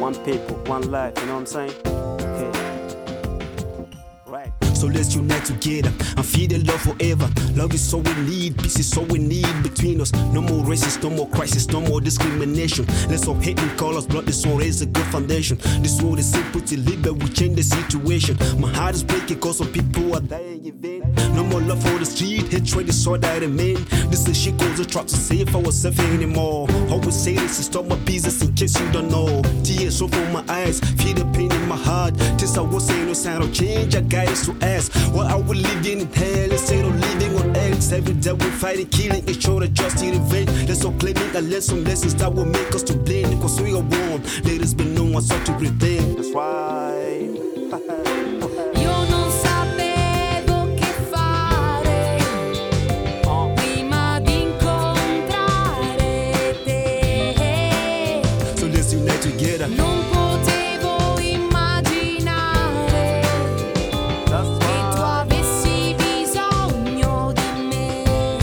one people, one life, you know what I'm saying? Okay. Right. So let's unite together and feel the love forever. Love is all we need, peace is all we need between us. No more racism, no more crisis, no more discrimination. Let's all hate and call us blood, this one is a good foundation. This world is simple to live, but we change the situation. My heart is breaking cause some people are dying in vain. No more love for the street, hatred is all that remain. This is shit goes a trap to save ourselves anymore. Always say this is stop my business in case you don't know. Tears over my eyes, feel the pain in my heart. Since I was saying no sign of change, I got us to ask, what are we living in hell instead of living on earth? Every day we're fighting, killing each other just in vain. Let's all claiming and learn some lessons that will make us to blame. Because we are one, let us be no one so to pretend. That's right. Io non sapevo che fare prima di incontrare te. So let's unite together. Non potevo immaginare che tu avessi bisogno di me.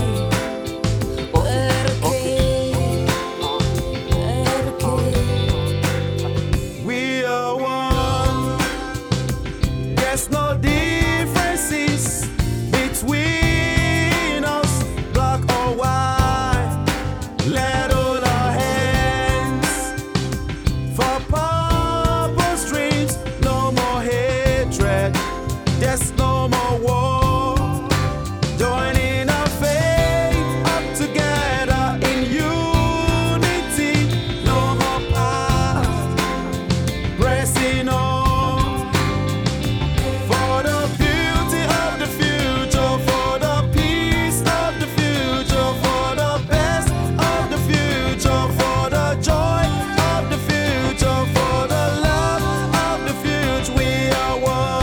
Perché? We are one. There's no differences between us, black or white. Let all our hands for purpose dreams. No more hatred. There's no more war. Joining our faith up together in unity. No more past. Pressing on for the beauty of the future, for the peace of the future, for the best of the future, for the joy of the future, for the love of the future. We are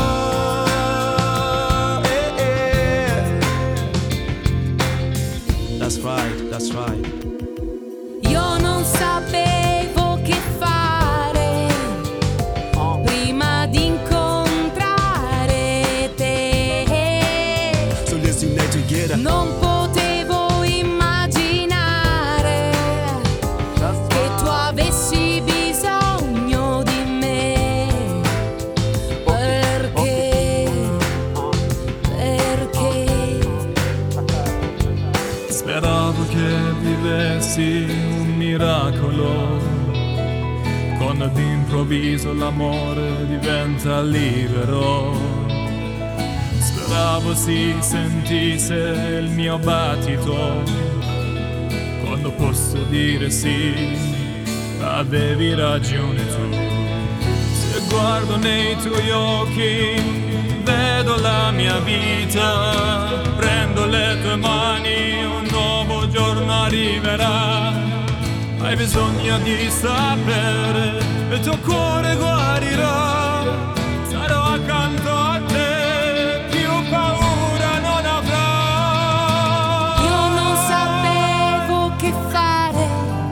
one. That's right, that's right. Io non sapevo che fare prima di incontrare te. So let's unite together. Non potevo immaginare che tu avessi bisogno di me. Perché? Speravo che vivessi un miracolo, quando d'improvviso l'amore diventa libero. Speravo si sentisse il mio battito, quando posso dire sì, avevi ragione tu. Se guardo nei tuoi occhi, vedo la mia vita, prendo le tue mani, un nuovo giorno arriverà. Hai bisogno di sapere, il tuo cuore guarirà. Sarò accanto a te, più paura non avrò. Io non sapevo che fare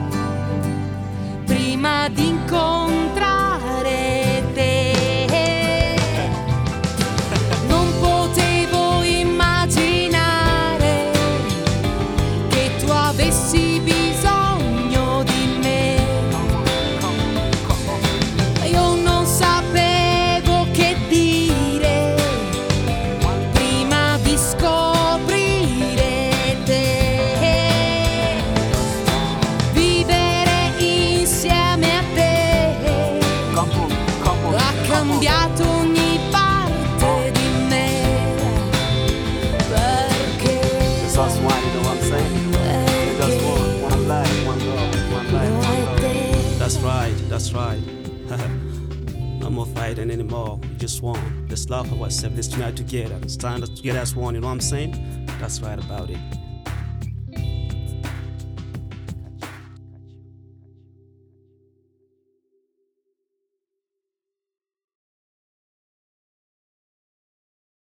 prima di incontrare te. Non potevo immaginare che tu avessi bisogno di me. Io non sapevo che dire prima di scoprire te. Vivere insieme a te ha cambiato ogni parte di me. Perché? It's us one, you know what I'm saying? It's just one life, one love, one life, one love. That's right, that's right. No more fighting anymore. We just won. Let's love ourselves. Let's unite together. Stand together as one. You know what I'm saying? That's right about it.